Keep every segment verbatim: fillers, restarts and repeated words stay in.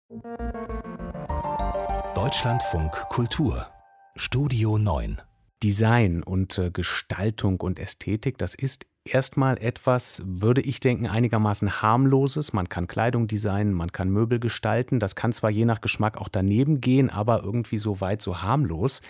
Deutschlandfunk Kultur Studio neun. Design und äh, Gestaltung und Ästhetik, das ist erstmal etwas, würde ich denken, einigermaßen harmloses. Man kann Kleidung designen, man kann Möbel gestalten. Das kann zwar je nach Geschmack auch daneben gehen, aber irgendwie so weit so harmlos.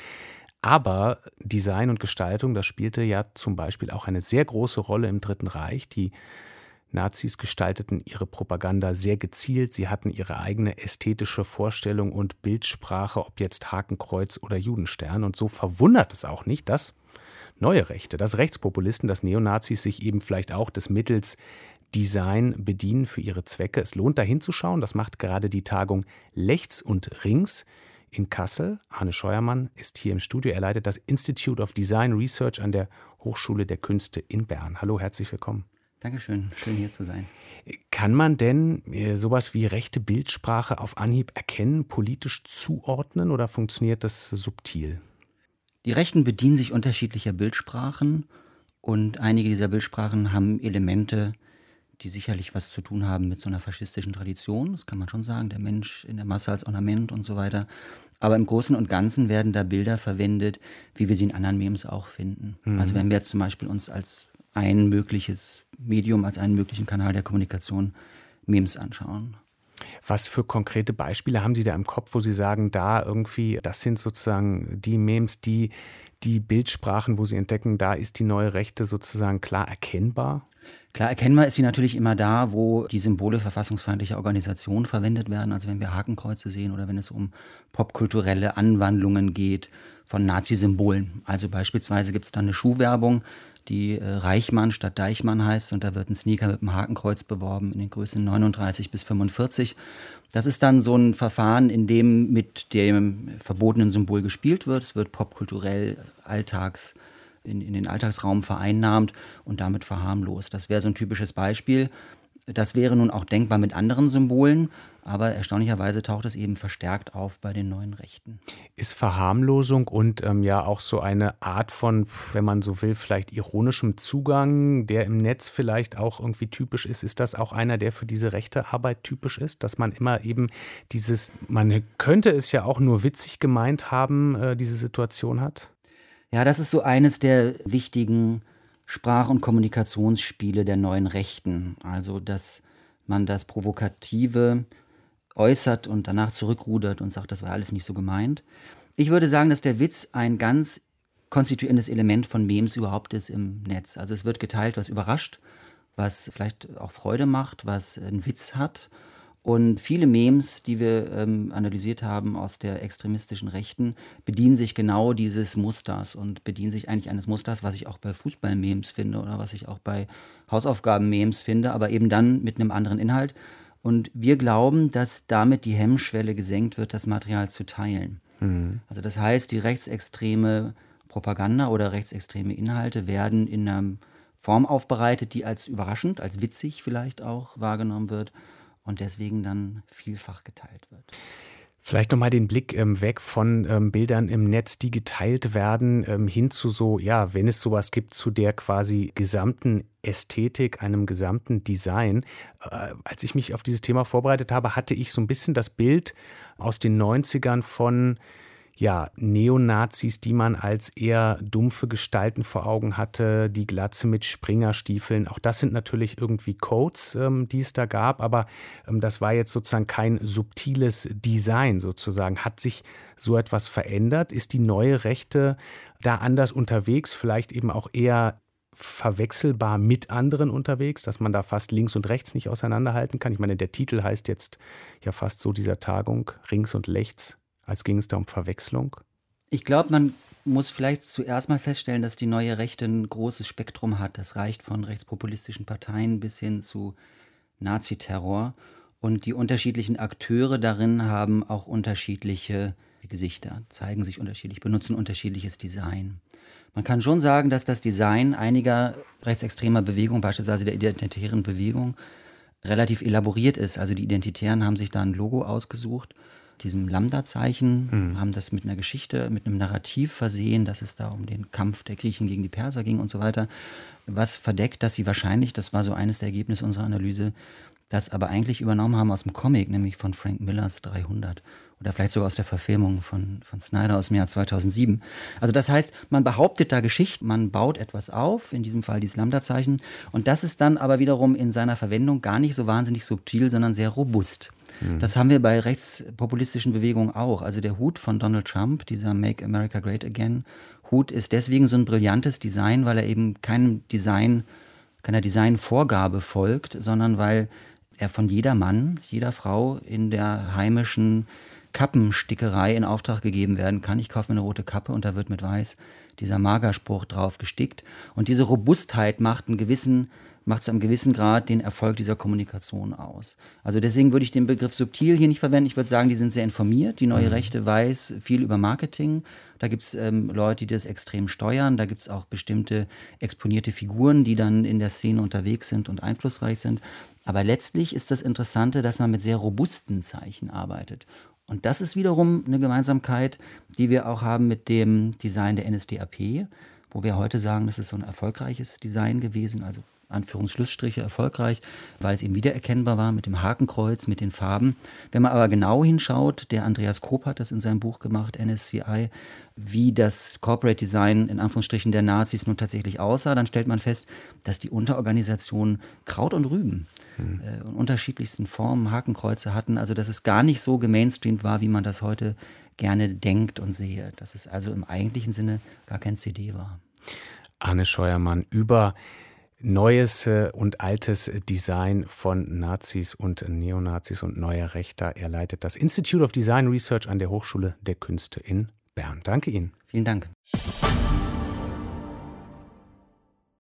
Aber Design und Gestaltung, das spielte ja zum Beispiel auch eine sehr große Rolle im Dritten Reich. Die Nazis gestalteten ihre Propaganda sehr gezielt. Sie hatten ihre eigene ästhetische Vorstellung und Bildsprache, ob jetzt Hakenkreuz oder Judenstern. Und so verwundert es auch nicht, dass neue Rechte, dass Rechtspopulisten, dass Neonazis sich eben vielleicht auch des Mittels Design bedienen für ihre Zwecke. Es lohnt, da hinzuschauen. Das macht gerade die Tagung Lechts und Rings in Kassel. Arne Scheuermann ist hier im Studio. Er leitet das Institute of Design Research an der Hochschule der Künste in Bern. Hallo, herzlich willkommen. Dankeschön, schön hier zu sein. Kann man denn äh, sowas wie rechte Bildsprache auf Anhieb erkennen, politisch zuordnen oder funktioniert das subtil? Die Rechten bedienen sich unterschiedlicher Bildsprachen und einige dieser Bildsprachen haben Elemente, die sicherlich was zu tun haben mit so einer faschistischen Tradition. Das kann man schon sagen, der Mensch in der Masse als Ornament und so weiter. Aber im Großen und Ganzen werden da Bilder verwendet, wie wir sie in anderen Memes auch finden. Mhm. Also wenn wir jetzt zum Beispiel uns als ein mögliches Medium, als einen möglichen Kanal der Kommunikation Memes anschauen. Was für konkrete Beispiele haben Sie da im Kopf, wo Sie sagen, da irgendwie, das sind sozusagen die Memes, die, die Bildsprachen, wo Sie entdecken, da ist die neue Rechte sozusagen klar erkennbar? Klar erkennbar ist sie natürlich immer da, wo die Symbole verfassungsfeindlicher Organisationen verwendet werden. Also wenn wir Hakenkreuze sehen oder wenn es um popkulturelle Anwandlungen geht von Nazi-Symbolen. Also beispielsweise gibt es da eine Schuhwerbung, die äh, Reichmann statt Deichmann heißt und da wird ein Sneaker mit einem Hakenkreuz beworben in den Größen neununddreißig bis fünfundvierzig. Das ist dann so ein Verfahren, in dem mit dem verbotenen Symbol gespielt wird. Es wird popkulturell alltags in, in den Alltagsraum vereinnahmt und damit verharmlost. Das wäre so ein typisches Beispiel. Das wäre nun auch denkbar mit anderen Symbolen, aber erstaunlicherweise taucht es eben verstärkt auf bei den neuen Rechten. Ist Verharmlosung und ähm, ja auch so eine Art von, wenn man so will, vielleicht ironischem Zugang, der im Netz vielleicht auch irgendwie typisch ist, ist das auch einer, der für diese rechte Arbeit typisch ist, dass man immer eben dieses, man könnte es ja auch nur witzig gemeint haben, äh, diese Situation hat? Ja, das ist so eines der wichtigen Sprach- und Kommunikationsspiele der neuen Rechten. Also, dass man das Provokative äußert und danach zurückrudert und sagt, das war alles nicht so gemeint. Ich würde sagen, dass der Witz ein ganz konstituierendes Element von Memes überhaupt ist im Netz. Also es wird geteilt, was überrascht, was vielleicht auch Freude macht, was einen Witz hat. Und viele Memes, die wir ähm, analysiert haben aus der extremistischen Rechten, bedienen sich genau dieses Musters und bedienen sich eigentlich eines Musters, was ich auch bei Fußball-Memes finde oder was ich auch bei Hausaufgaben-Memes finde, aber eben dann mit einem anderen Inhalt. Und wir glauben, dass damit die Hemmschwelle gesenkt wird, das Material zu teilen. Mhm. Also das heißt, die rechtsextreme Propaganda oder rechtsextreme Inhalte werden in einer Form aufbereitet, die als überraschend, als witzig vielleicht auch wahrgenommen wird. Und deswegen dann vielfach geteilt wird. Vielleicht nochmal den Blick ähm, weg von ähm, Bildern im Netz, die geteilt werden, ähm, hin zu so, ja, wenn es sowas gibt, zu der quasi gesamten Ästhetik, einem gesamten Design. Äh, als ich mich auf dieses Thema vorbereitet habe, hatte ich so ein bisschen das Bild aus den neunzigern von ja, Neonazis, die man als eher dumpfe Gestalten vor Augen hatte, die Glatze mit Springerstiefeln. Auch das sind natürlich irgendwie Codes, ähm, die es da gab, aber ähm, das war jetzt sozusagen kein subtiles Design sozusagen. Hat sich so etwas verändert? Ist die neue Rechte da anders unterwegs? Vielleicht eben auch eher verwechselbar mit anderen unterwegs, dass man da fast links und rechts nicht auseinanderhalten kann? Ich meine, der Titel heißt jetzt ja fast so dieser Tagung, Rings und Lechts. Als ging es da um Verwechslung? Ich glaube, man muss vielleicht zuerst mal feststellen, dass die neue Rechte ein großes Spektrum hat. Das reicht von rechtspopulistischen Parteien bis hin zu Naziterror. Und die unterschiedlichen Akteure darin haben auch unterschiedliche Gesichter, zeigen sich unterschiedlich, benutzen unterschiedliches Design. Man kann schon sagen, dass das Design einiger rechtsextremer Bewegungen, beispielsweise der identitären Bewegung, relativ elaboriert ist. Also die Identitären haben sich da ein Logo ausgesucht, diesem Lambda-Zeichen, mhm. haben das mit einer Geschichte, mit einem Narrativ versehen, dass es da um den Kampf der Griechen gegen die Perser ging und so weiter, was verdeckt, dass sie wahrscheinlich, das war so eines der Ergebnisse unserer Analyse, das aber eigentlich übernommen haben aus dem Comic, nämlich von Frank Millers dreihundert oder vielleicht sogar aus der Verfilmung von, von Snyder aus dem Jahr zweitausendsieben. Also das heißt, man behauptet da Geschichten, man baut etwas auf, in diesem Fall dieses Lambda-Zeichen, und das ist dann aber wiederum in seiner Verwendung gar nicht so wahnsinnig subtil, sondern sehr robust. Mhm. Das haben wir bei rechtspopulistischen Bewegungen auch. Also der Hut von Donald Trump, dieser Make America Great Again Hut, ist deswegen so ein brillantes Design, weil er eben keinem Design, keiner Designvorgabe folgt, sondern weil er von jeder Mann, jeder Frau in der heimischen Kappenstickerei in Auftrag gegeben werden kann. Ich kaufe mir eine rote Kappe und da wird mit weiß dieser Magerspruch drauf gestickt. Und diese Robustheit macht einen gewissen, macht zu einem gewissen Grad den Erfolg dieser Kommunikation aus. Also deswegen würde ich den Begriff subtil hier nicht verwenden. Ich würde sagen, die sind sehr informiert. Die Neue mhm. Rechte weiß viel über Marketing. Da gibt es ähm, Leute, die das extrem steuern. Da gibt es auch bestimmte exponierte Figuren, die dann in der Szene unterwegs sind und einflussreich sind. Aber letztlich ist das Interessante, dass man mit sehr robusten Zeichen arbeitet. Und das ist wiederum eine Gemeinsamkeit, die wir auch haben mit dem Design der N S D A P, wo wir heute sagen, das ist so ein erfolgreiches Design gewesen, also Anführungsschlussstriche erfolgreich, weil es eben wiedererkennbar war mit dem Hakenkreuz, mit den Farben. Wenn man aber genau hinschaut, der Andreas Koop hat das in seinem Buch gemacht, N S C I, wie das Corporate Design in Anführungsstrichen der Nazis nun tatsächlich aussah, dann stellt man fest, dass die Unterorganisationen Kraut und Rüben hm. äh, in unterschiedlichsten Formen Hakenkreuze hatten, also dass es gar nicht so gemainstreamt war, wie man das heute gerne denkt und sehe. Dass es also im eigentlichen Sinne gar kein C D war. Arne Scheuermann über neues und altes Design von Nazis und Neonazis und neuer Rechter. Er leitet das Institute of Design Research an der Hochschule der Künste in Bern. Danke Ihnen. Vielen Dank.